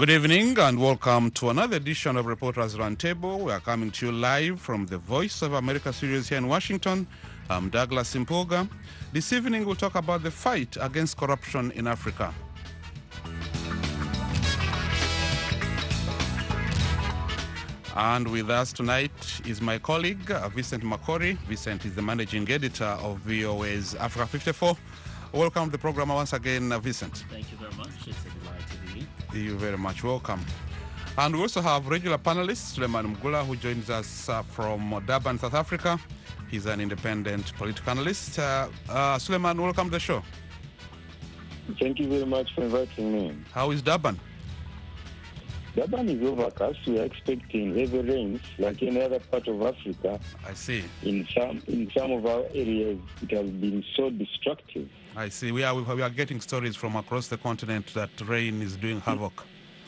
Good evening and welcome to another edition of Reporters Roundtable. We are coming to you live from the Voice of America studios here in Washington. I'm Douglas Impoga. This evening we'll talk about the fight against corruption in Africa. And with us tonight is my colleague, Vincent Makori. Vincent is the managing editor of VOA's Africa 54. Welcome to the program once again, Vincent. Thank you very much. It's a delight to be here. You're very much welcome. And we also have regular panelist, Suleiman Mgula, who joins us from Durban, South Africa. He's an independent political analyst. Suleiman, welcome to the show. Thank you very much for inviting me. How is Durban? Durban is overcast. We are expecting heavy rains like any other part of Africa. I see. In some of our areas, it has been so destructive. I see. We are getting stories from across the continent that rain is doing havoc.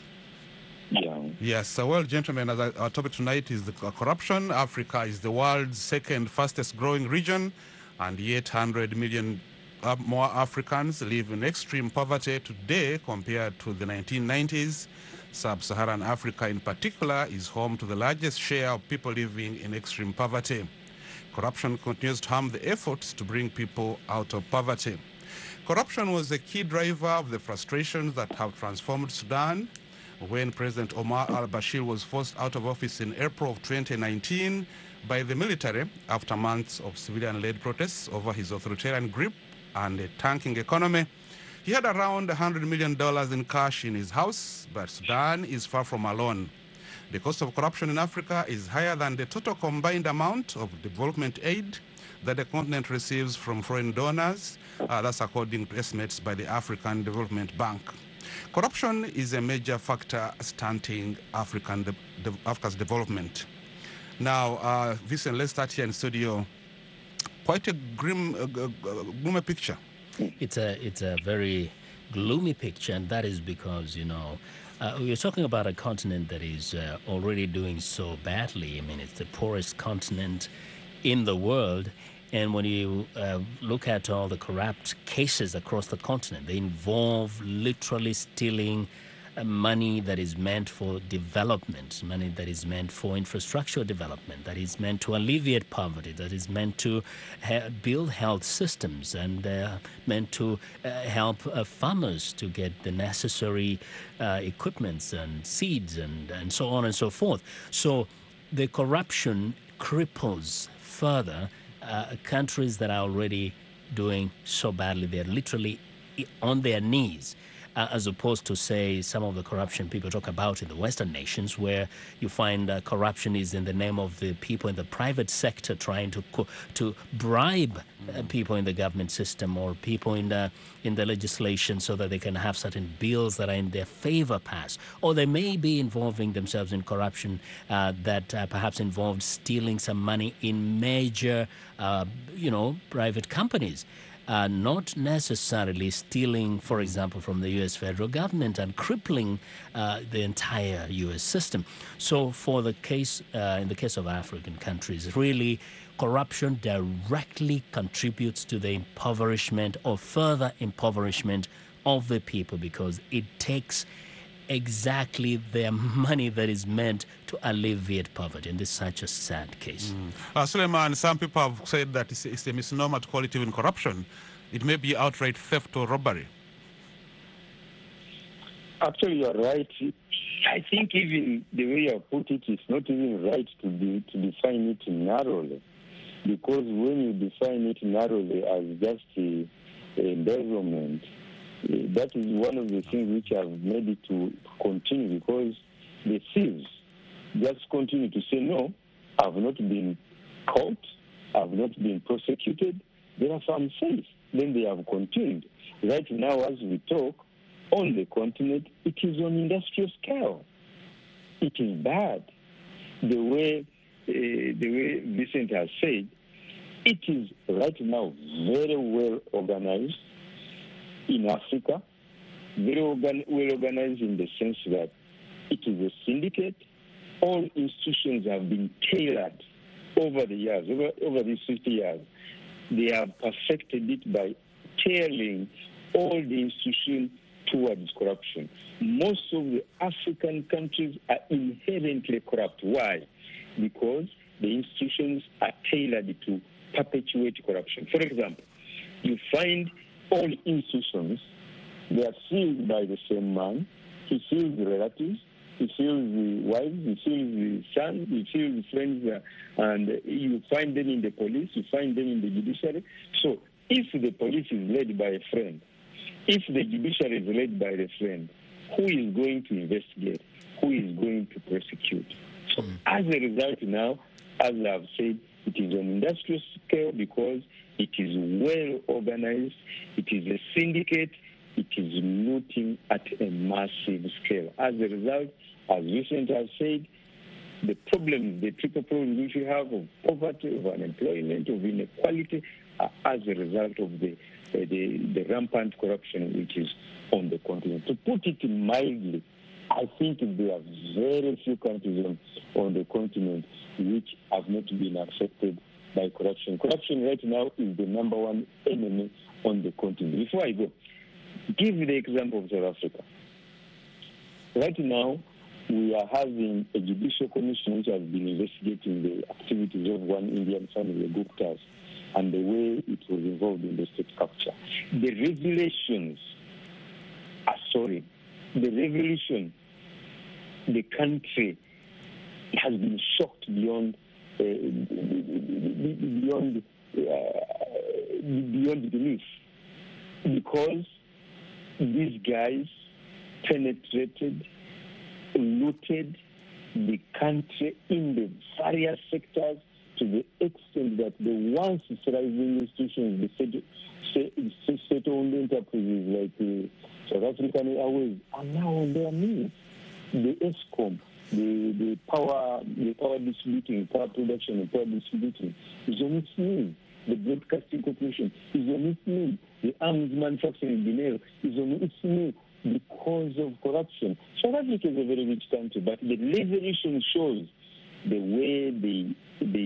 Yeah. Yes. Well, gentlemen, our topic tonight is the corruption. Africa is the world's second fastest growing region, and yet 100 million more Africans live in extreme poverty today compared to the 1990s. Sub-Saharan Africa in particular is home to the largest share of people living in extreme poverty. Corruption continues to harm the efforts to bring people out of poverty. Corruption was a key driver of the frustrations that have transformed Sudan. When President Omar al-Bashir was forced out of office in April of 2019 by the military after months of civilian-led protests over his authoritarian grip and a tanking economy, he had around $100 million in cash in his house, but Sudan is far from alone. The cost of corruption in Africa is higher than the total combined amount of development aid that the continent receives from foreign donors. That's according to estimates by the African Development Bank. Corruption is a major factor stunting Africa's development. Now, Vincent, let's start here in studio. Quite a gloomy picture. It's a very gloomy picture, and that is because, we're talking about a continent that is already doing so badly. I mean, it's the poorest continent in the world. And when you look at all the corrupt cases across the continent, they involve literally stealing money that is meant for development, money that is meant for infrastructure development, that is meant to alleviate poverty, that is meant to build health systems, and meant to help farmers to get the necessary equipments and seeds and so on and so forth. So the corruption cripples further countries that are already doing so badly. They're literally on their knees. As opposed to, say, some of the corruption people talk about in the Western nations, where you find corruption is in the name of the people in the private sector trying to bribe people in the government system or people in the legislation so that they can have certain bills that are in their favor passed. Or they may be involving themselves in corruption that perhaps involved stealing some money in major, private companies. Not necessarily stealing, for example, from the U.S. federal government and crippling the entire U.S. system. So for the case, in the case of African countries, really corruption directly contributes to the impoverishment or further impoverishment of the people, because it takes exactly their money that is meant to alleviate poverty, and this is such a sad case. Suleiman, some people have said that it's a misnomer to call it even corruption. It may be outright theft or robbery. Actually, you're right. I think even the way you put it, it's not even right to define it narrowly, because when you define it narrowly as just embezzlement, that is one of the things which have made it to continue, because the thieves just continue to say, no, I've not been caught, I've not been prosecuted, therefore I'm safe. Then they have continued. Right now, as we talk, on the continent, it is on industrial scale. It is bad. The way Vincent has said, it is right now very well organized in Africa, very well organized in the sense that it is a syndicate. All institutions have been tailored over the years, over these 50 years. They have perfected it by tailoring all the institutions towards corruption. Most of the African countries are inherently corrupt. Why? Because the institutions are tailored to perpetuate corruption. For example, you find all institutions, they are filled by the same man. He fills the relatives, he fills the wives, he fills the sons, he fills the friends, and you find them in the police, you find them in the judiciary. So if the police is led by a friend, if the judiciary is led by a friend, who is going to investigate? Who is going to prosecute? So as a result now, as I've said, it is on industrial scale because it is well organized, it is a syndicate, it is looting at a massive scale. As a result, as Vincent has said, the problem, the triple problem which we have of poverty, of unemployment, of inequality, are as a result of the rampant corruption which is on the continent. To put it mildly, I think there are very few countries on the continent which have not been affected by corruption. Corruption right now is the number one enemy on the continent. Before I go, give the example of South Africa. Right now, we are having a judicial commission which has been investigating the activities of one Indian family, the Guptas, and the way it was involved in the state capture. The revelation, the country has been shocked beyond belief, because these guys penetrated, looted the country in the various sectors to the extent that the once thriving institutions, the state-owned enterprises like South African Airways, are now on their knees. The ESCOM, the power distributing, power production and power distributing is on its knees. The Broadcasting Corporation is on its knees. The arms manufacturing Guinea is on its knees because of corruption. South Africa is a very rich country, but the revelation shows the way they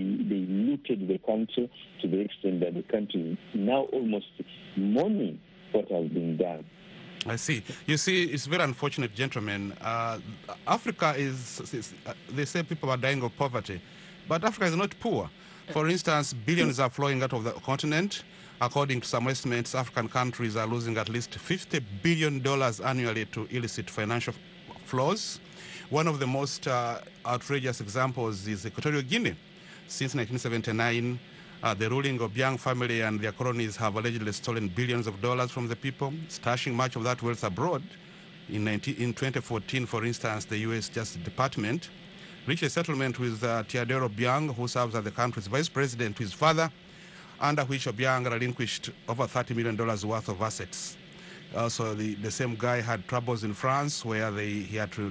looted the country to the extent that the country is now almost mourning what has been done. I see. You see, it's very unfortunate, gentlemen. Africa they say people are dying of poverty, but Africa is not poor. For instance, billions are flowing out of the continent. According to some estimates, African countries are losing at least $50 billion annually to illicit financial flows. One of the most outrageous examples is Equatorial Guinea. Since 1979, the ruling Obiang family and their cronies have allegedly stolen billions of dollars from the people, stashing much of that wealth abroad. In 2014, for instance, the U.S. Justice Department reached a settlement with Teodoro Obiang, who serves as the country's vice president, to his father, under which Obiang relinquished over $30 million worth of assets. Also, the same guy had troubles in France, where the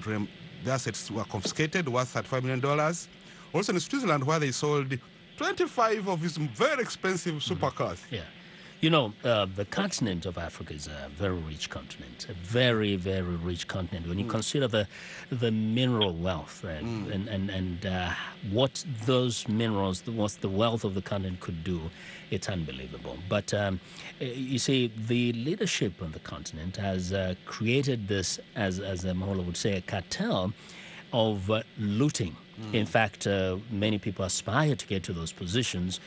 assets were confiscated, worth $35 million. Also in Switzerland, where they sold 25 of his very expensive supercars. Yeah. You know, the continent of Africa is a very rich continent, a very, very rich continent. When you consider the mineral wealth and what those minerals, what the wealth of the continent could do, it's unbelievable. But you see, the leadership on the continent has created this, as Mohola would say, a cartel of looting. In fact, many people aspire to get to those positions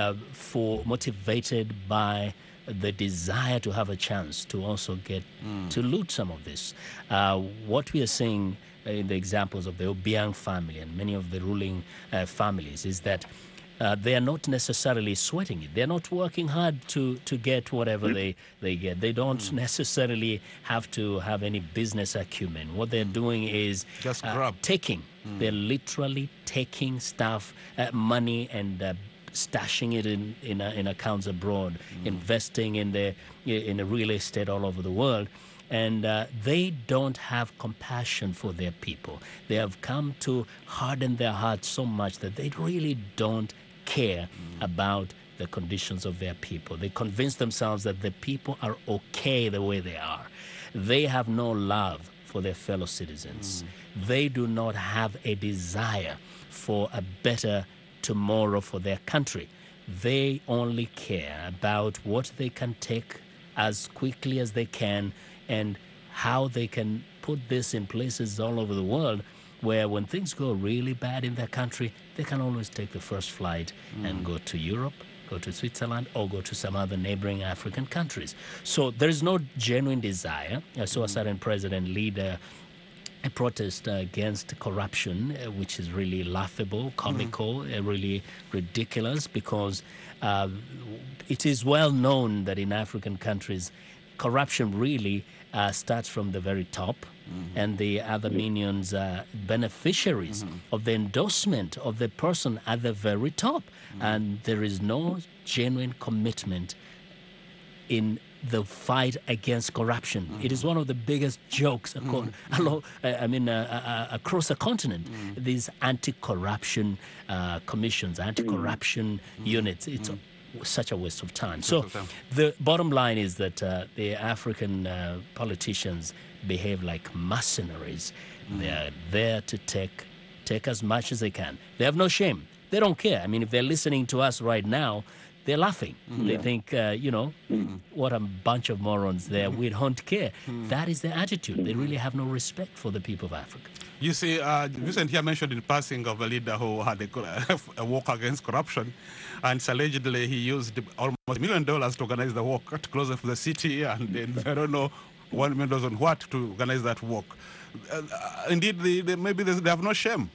motivated by the desire to have a chance to also get to loot some of this. What we are seeing in the examples of the Obiang family and many of the ruling families is that they are not necessarily sweating it. They're not working hard to get whatever they get. They don't necessarily have to have any business acumen. What they're doing is just taking. They're literally taking stuff, money, and stashing it in accounts abroad, investing in the real estate all over the world. And they don't have compassion for their people. They have come to harden their hearts so much that they really don't care about the conditions of their people. They convince themselves that the people are okay the way they are. They have no love for their fellow citizens. They do not have a desire for a better tomorrow for their country. They only care about what they can take as quickly as they can and how they can put this in places all over the world where when things go really bad in their country, they can always take the first flight and go to Europe, go to Switzerland, or go to some other neighboring African countries. So there is no genuine desire. I saw a certain president lead a protest against corruption, which is really laughable, comical, really ridiculous, because it is well known that in African countries, corruption really starts from the very top, and the other minions are beneficiaries of the endorsement of the person at the very top. And there is no genuine commitment in the fight against corruption. It is one of the biggest jokes across the continent. These anti-corruption commissions, anti-corruption units. It's such a waste of time. So the bottom line is that the African politicians behave like mercenaries. They are there to take as much as they can. They have no shame. They don't care. I mean, if they're listening to us right now, they're laughing. They think, what a bunch of morons there. We don't care. That is their attitude. They really have no respect for the people of Africa. You see, Vincent here mentioned in passing of a leader who had a walk against corruption, and allegedly he used almost $1 million to organize the walk to close off the city, and then I don't know $1 million on what to organize that walk. Indeed, maybe they have no shame.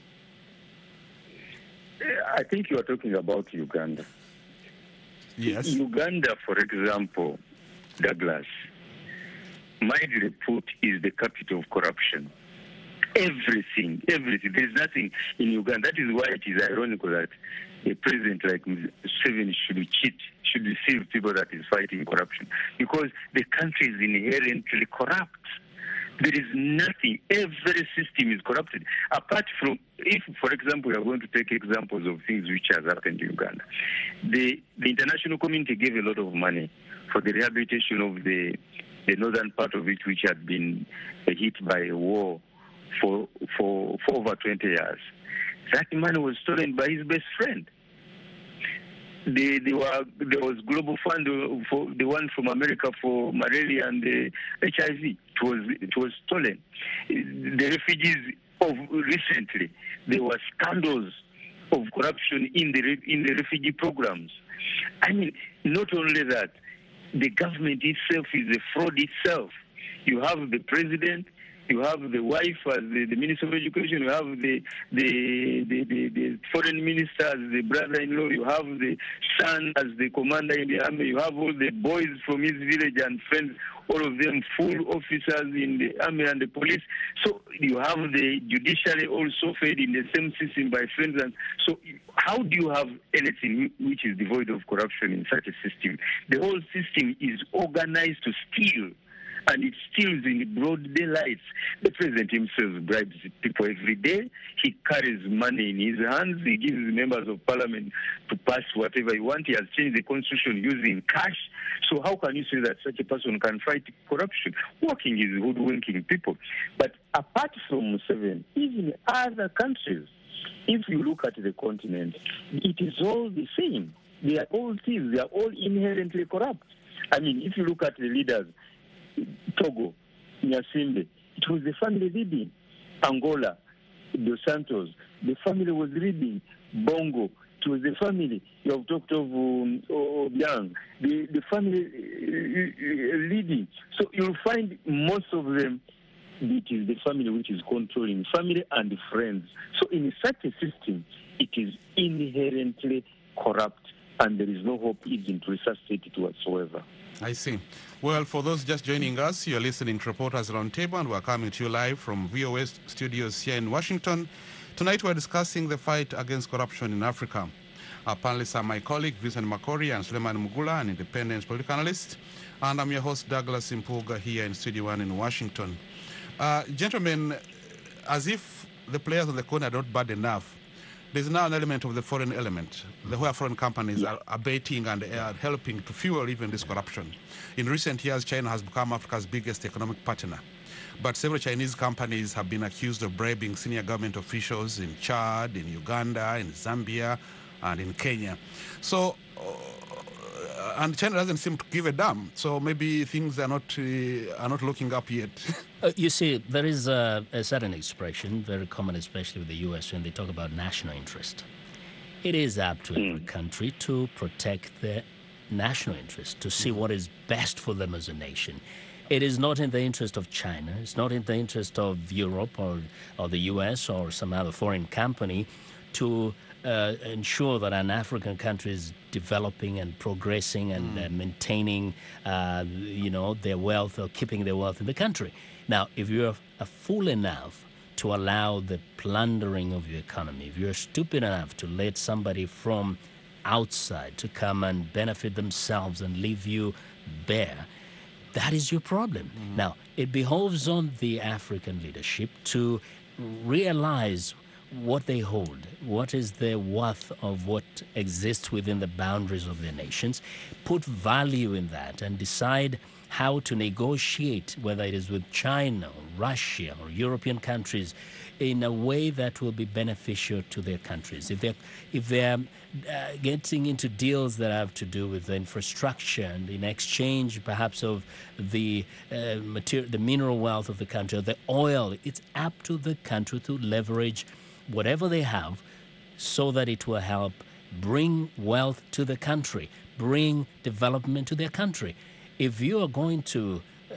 I think you are talking about Uganda. Yes. Uganda, for example, Douglas, mildly put, is the capital of corruption. Everything. There's nothing in Uganda. That is why it is ironical that a president like Museveni should deceive people that is fighting corruption, because the country is inherently corrupt. There is nothing. Every system is corrupted. Apart from, if, for example, we are going to take examples of things which has happened in Uganda. The international community gave a lot of money for the rehabilitation of the northern part of it, which had been hit by a war for over 20 years. That money was stolen by his best friend. There was Global Fund for the one from America for malaria and HIV. It was stolen. The refugees of recently, there were scandals of corruption in the refugee programs. I mean, not only that, the government itself is a fraud itself. You have the president, you have the wife as the Minister of Education, you have the foreign minister as the brother-in-law, you have the son as the commander in the army, you have all the boys from his village and friends, all of them full officers in the army and the police. So you have the judiciary also fed in the same system by friends. And so how do you have anything which is devoid of corruption in such a system? The whole system is organized to steal. And it steals in broad daylight. The president himself bribes people every day. He carries money in his hands. He gives members of parliament to pass whatever he wants. He has changed the constitution using cash. So how can you say that such a person can fight corruption? Working is hoodwinking people. But apart from Museveni, even other countries, if you look at the continent, it is all the same. They are all thieves. They are all inherently corrupt. I mean, if you look at the leaders, Togo, Nyasimbe, it was the family leading. Angola, Dos Santos, the family was leading. Bongo, it was the family. You have talked of Obiang, the family leading. So you'll find most of them, it is the family which is controlling, family and friends. So in such a system, it is inherently corrupt, and there is no hope even to resuscitate it whatsoever. I see. Well, for those just joining us, you're listening to Reporters Roundtable, and we're coming to you live from VOA studios here in Washington. Tonight, we're discussing the fight against corruption in Africa. Our panelists are my colleague, Vincent Makori, and Suleiman Mugula, an independent political analyst. And I'm your host, Douglas Impuga, here in Studio 1 in Washington. Gentlemen, as if the players on the corner are not bad enough, there's now an element of the foreign element, where foreign companies are abating and are helping to fuel even this corruption. In recent years, China has become Africa's biggest economic partner. But several Chinese companies have been accused of bribing senior government officials in Chad, in Uganda, in Zambia, and in Kenya. So and China doesn't seem to give a damn. So maybe things are not looking up yet. You see, there is a certain expression, very common, especially with the U.S., when they talk about national interest. It is up to every country to protect their national interest, to see what is best for them as a nation. It is not in the interest of China. It's not in the interest of Europe or the U.S. or some other foreign company to ensure that an African country is developing and progressing and maintaining, their wealth or keeping their wealth in the country. Now, if you're a fool enough to allow the plundering of your economy, if you're stupid enough to let somebody from outside to come and benefit themselves and leave you bare, that is your problem. Now, it behoves on the African leadership to realize what they hold, what is the worth of what exists within the boundaries of their nations, put value in that and decide how to negotiate, whether it is with China or Russia or European countries, in a way that will be beneficial to their countries. If they're getting into deals that have to do with the infrastructure and in exchange perhaps of the mineral wealth of the country, or the oil, it's up to the country to leverage whatever they have so that it will help bring wealth to the country, bring development to their country. If you are going to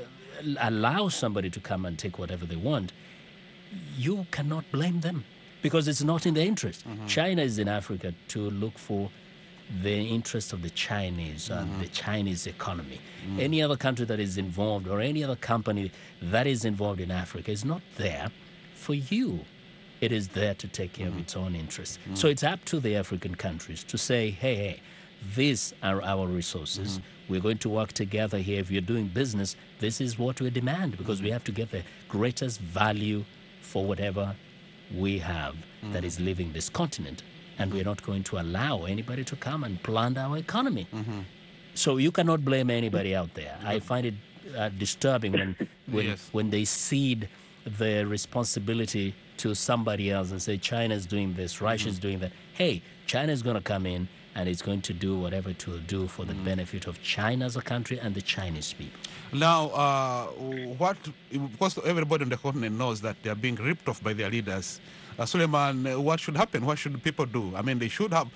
allow somebody to come and take whatever they want, you cannot blame them because it's not in their interest. China is in Africa to look for the interest of the Chinese and the Chinese economy. Any other country that is involved or any other company that is involved in Africa is not there for you. It is there to take care of its own interests. So it's up to the African countries to say, hey, these are our resources. We're going to work together here. If you're doing business, this is what we demand because we have to get the greatest value for whatever we have that is leaving this continent. And we're not going to allow anybody to come and plunder our economy. So you cannot blame anybody out there. I find it disturbing when they cede the responsibility to somebody else and say China's doing this, Russia's doing that. Hey, China's going to come in and it's going to do whatever it will do for the benefit of China as a country and the Chinese people. Now, because everybody on the continent knows that they are being ripped off by their leaders. Suleiman, what should happen? What should people do? I mean, they threw out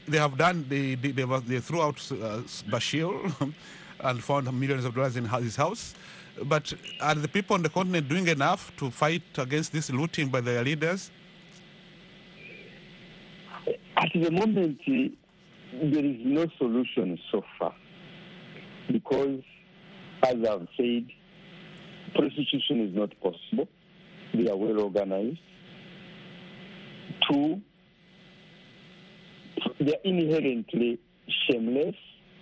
Bashir and found millions of dollars in his house. But are the people on the continent doing enough to fight against this looting by their leaders? At the moment, there is no solution so far because, as I've said, prostitution is not possible. They are well organized. 2, they are inherently shameless.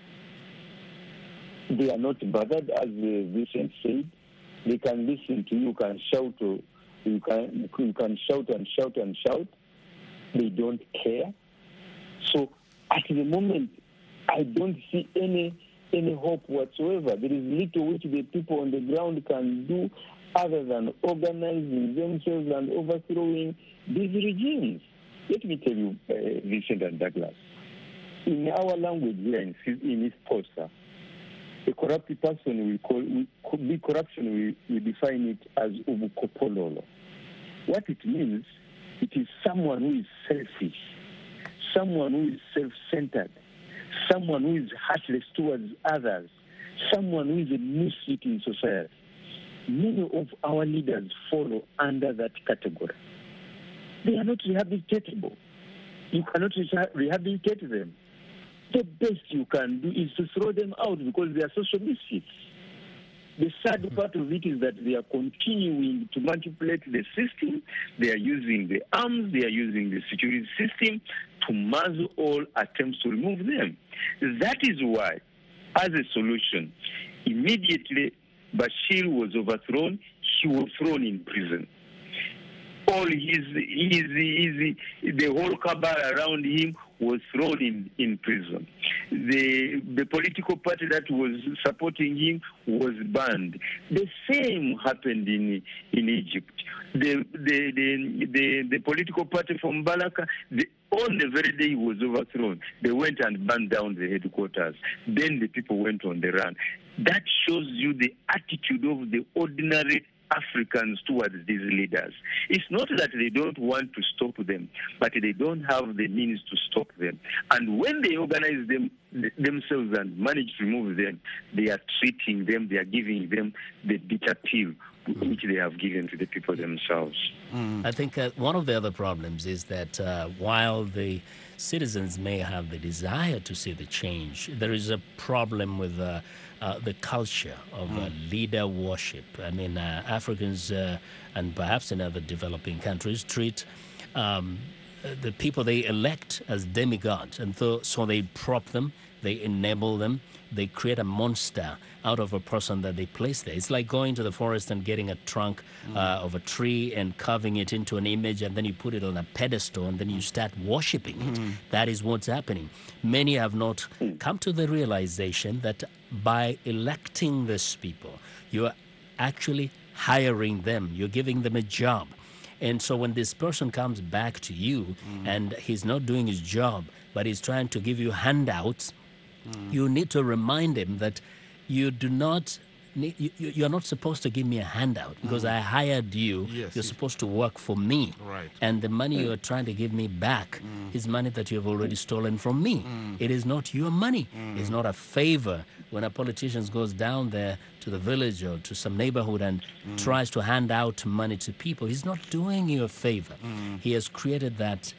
They are not bothered, as Vincent said. They can listen to you, can shout, you can shout and shout and shout. They don't care. So at the moment, I don't see any hope whatsoever. There is little which the people on the ground can do other than organizing themselves and overthrowing these regimes. Let me tell you, Vincent and Douglas, in our language here in East Coast, a corrupt person we define it as ubukopololo. What it means, it is someone who is selfish, someone who is self-centered, someone who is heartless towards others, someone who is a misfit in society. Many of our leaders follow under that category. They are not rehabilitatable. You cannot rehabilitate them. The best you can do is to throw them out because they are social misfits. The sad part of it is that they are continuing to manipulate the system. They are using the arms, they are using the security system to muzzle all attempts to remove them. That is why, as a solution, immediately Bashir was overthrown, he was thrown in prison. All the whole cabal around him was thrown in prison. The political party that was supporting him was banned. The same happened in Egypt. The political party from Balaka, On the very day he was overthrown, they went and burned down the headquarters. Then the people went on the run. That shows you the attitude of the ordinary Africans towards these leaders. It's not that they don't want to stop them, but they don't have the means to stop them. And when they organize themselves and manage to remove them, they are treating them, they are giving them the bitter pill which they have given to the people themselves. I think one of the other problems is that while the citizens may have the desire to see the change, there is a problem with the culture of leader worship. I mean, Africans and perhaps in other developing countries treat the people they elect as demigods, and so they prop them, they enable them, they create a monster out of a person that they place there. It's like going to the forest and getting a trunk of a tree and carving it into an image, and then you put it on a pedestal and then you start worshiping it. That is what's happening. Many have not come to the realization that by electing these people, you're actually hiring them, you're giving them a job. And so when this person comes back to you and he's not doing his job, but he's trying to give you handouts, you need to remind him that you do not you're not supposed to give me a handout because I hired you. Yes, you're supposed to work for me. Right. And the money you're trying to give me back is money that you have already stolen from me. It is not your money. It's not a favor. When a politician goes down there to the village or to some neighborhood and tries to hand out money to people, he's not doing you a favor. He has created that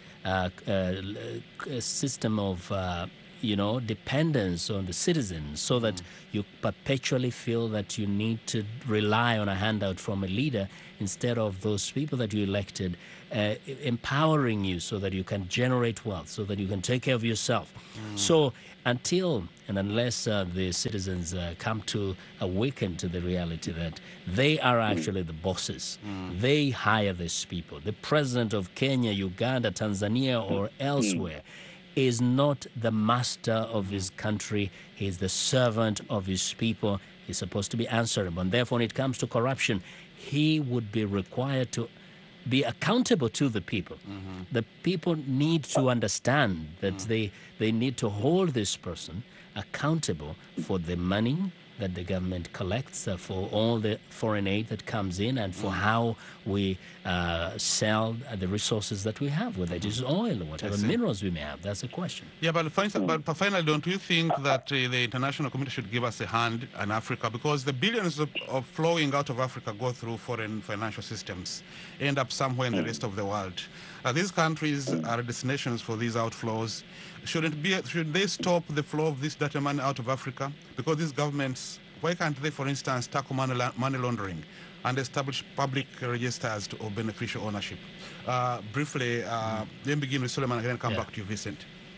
system of dependence on the citizens so that you perpetually feel that you need to rely on a handout from a leader instead of those people that you elected empowering you so that you can generate wealth, so that you can take care of yourself. So until and unless the citizens come to awaken to the reality that they are actually the bosses, they hire these people. The president of Kenya, Uganda, Tanzania, or elsewhere is not the master of his country. He is the servant of his people. He's supposed to be answerable. And therefore, when it comes to corruption, he would be required to be accountable to the people. The people need to understand that they need to hold this person accountable for the money that the government collects, for all the foreign aid that comes in, and for how we sell the resources that we have, whether it is oil or whatever minerals we may have. That's the question. Yeah, but finally, don't you think that the international community should give us a hand in Africa? Because the billions of flowing out of Africa go through foreign financial systems, end up somewhere in the rest of the world. These countries are destinations for these outflows. Should they stop the flow of this data money out of Africa? Because these governments, why can't they, for instance, tackle money laundering and establish public registers of beneficial ownership? Briefly, let me begin with Suleiman and then come back to you, Vincent.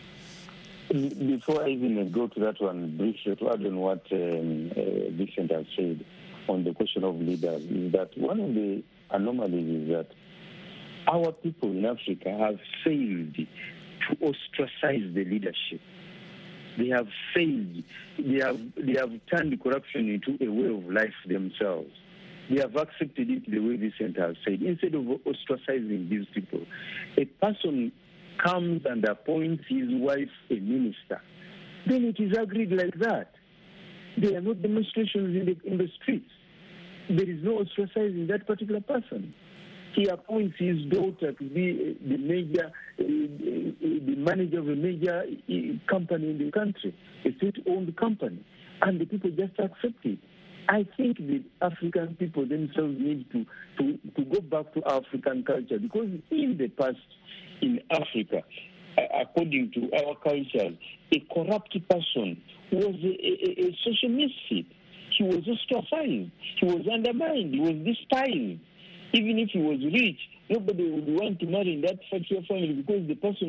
Before I even go to that one, briefly to add on what Vincent has said on the question of leaders, is that one of the anomalies is that our people in Africa have failed to ostracize the leadership. They have failed. They have turned corruption into a way of life themselves. They have accepted it the way Vincent has said. Instead of ostracizing these people, a person comes and appoints his wife a minister. Then it is agreed like that. There are no demonstrations in the streets. There is no ostracizing that particular person. He appoints his daughter to be the manager of a major company in the country, a state-owned company, and the people just accept it. I think the African people themselves need to go back to African culture, because in the past in Africa, according to our culture, a corrupt person was a social misfit. He was ostracized. He was undermined. He was despised. Even if he was rich, nobody would want to marry in that particular family because the person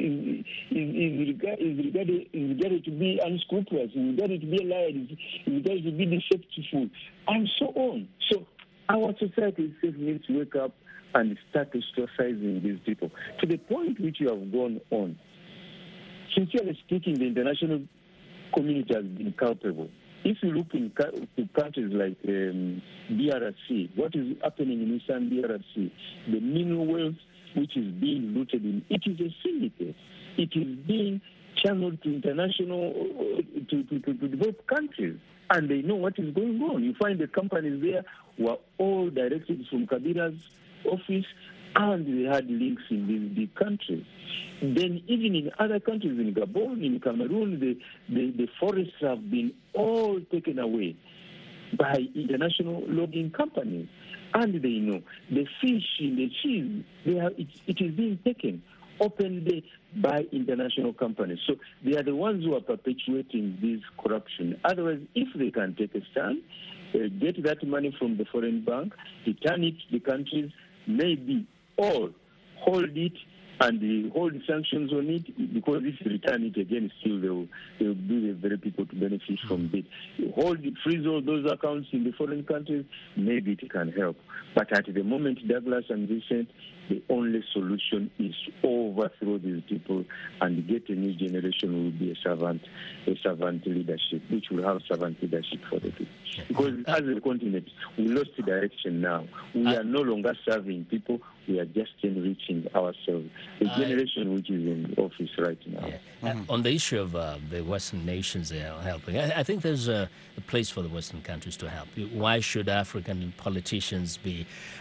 is regarded to be unscrupulous, is regarded to be a liar, is regarded to be deceitful, and so on. So our society itself needs to wake up and start ostracizing these people. To the point which you have gone on, sincerely speaking, the international community has been culpable. If you look to countries like DRC, what is happening in Eastern DRC, the mineral wealth, which is being looted in, it is a syndicate. It is being channeled to international, to both countries. And they know what is going on. You find the companies there were all directed from Kabila's office, and they had links in these big countries. Then even in other countries, in Gabon, in Cameroon, the forests have been all taken away by international logging companies. And they know the fish in the cheese, it is being taken openly by international companies. So they are the ones who are perpetuating this corruption. Otherwise, if they can take a stand, get that money from the foreign bank, return it to the countries, maybe all hold it and hold sanctions on it, because if you return it again, still they will be the very people to benefit from it. Hold it, freeze all those accounts in the foreign countries, maybe it can help. But at the moment, Douglas and Vincent, the only solution is to overthrow these people and get a new generation who will be a servant leadership, which will have servant leadership for the people. Because as a continent, we lost the direction now. We are no longer serving people, we are just enriching ourselves. The generation which is in office right now. Yeah. On the issue of the Western nations helping, I think there's a place for the Western countries to help. Why should African politicians be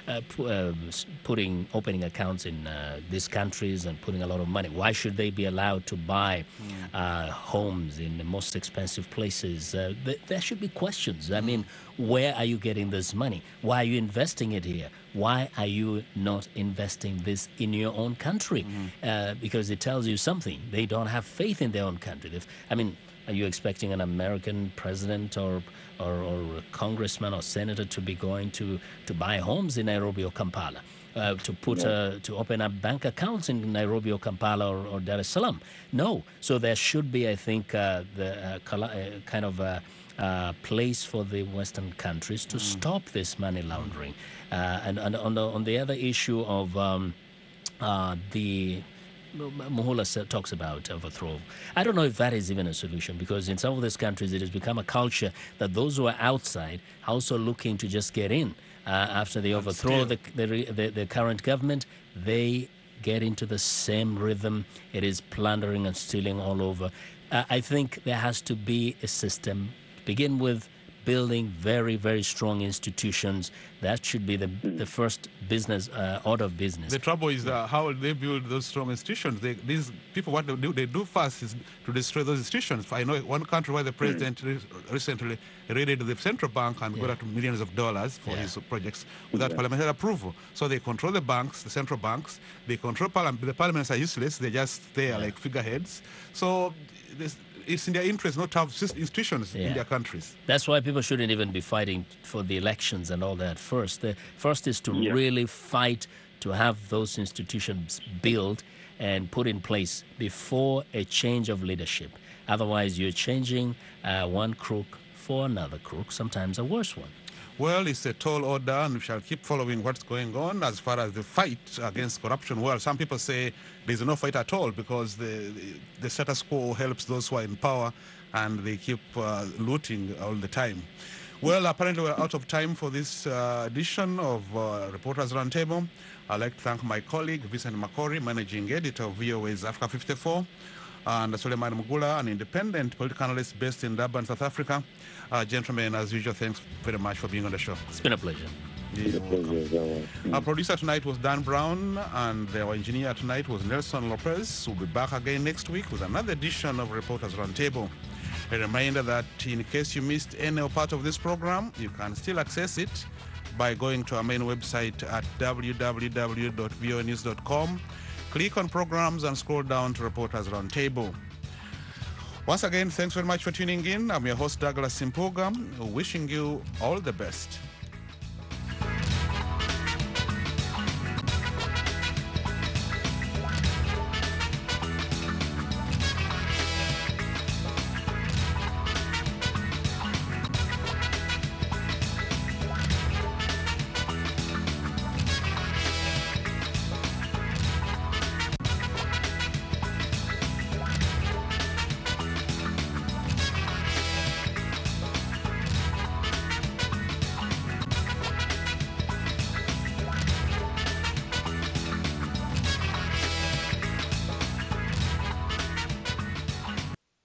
opening accounts in these countries and putting a lot of money? Why should they be allowed to buy homes in the most expensive places? There should be questions. I mean, where are you getting this money? Why are you investing it here? Why are you not investing this in your own country? Because it tells you something. They don't have faith in their own country. Are you expecting an American president or a congressman or senator to be going to buy homes in Nairobi or Kampala? To open up bank accounts in Nairobi or Kampala or Dar es Salaam? No. So there should be, I think, place for the Western countries to stop this money laundering. And on the other issue of the Muhula talks about overthrow. I don't know if that is even a solution, because in some of these countries it has become a culture that those who are outside are also looking to just get in. After they overthrow the current government, they get into the same rhythm. It is plundering and stealing all over. I think there has to be a system to begin with, building very, very strong institutions. That should be the first business order of business. The trouble is how they build those strong institutions. These people, what they do first is to destroy those institutions. I know one country where the president recently raided the central bank and got up millions of dollars for his projects without parliamentary approval. So they control the banks, the central banks. They control parliament. The parliaments are useless. They're just there like figureheads. So it's in their interest not to have institutions in their countries. That's why people shouldn't even be fighting for the elections and all that first. The first is to really fight to have those institutions built and put in place before a change of leadership. Otherwise, you're changing one crook for another crook, sometimes a worse one. Well, it's a tall order, and we shall keep following what's going on as far as the fight against corruption. Well, some people say there's no fight at all because the status quo helps those who are in power, and they keep looting all the time. Well, apparently we're out of time for this edition of Reporters Roundtable. I'd like to thank my colleague, Vincent Makori, Managing Editor of VOA's Africa 54, and Suleiman Mugula, an independent political analyst based in Durban, South Africa. Gentlemen, as usual, thanks very much for being on the show. It's been a pleasure. Our producer tonight was Dan Brown, and our engineer tonight was Nelson Lopez. We'll be back again next week with another edition of Reporters Roundtable. A reminder that in case you missed any part of this program, you can still access it by going to our main website at www.voanews.com. Click on programs and scroll down to Reporters Roundtable. Once again, thanks very much for tuning in. I'm your host, Douglas Simpuga, wishing you all the best.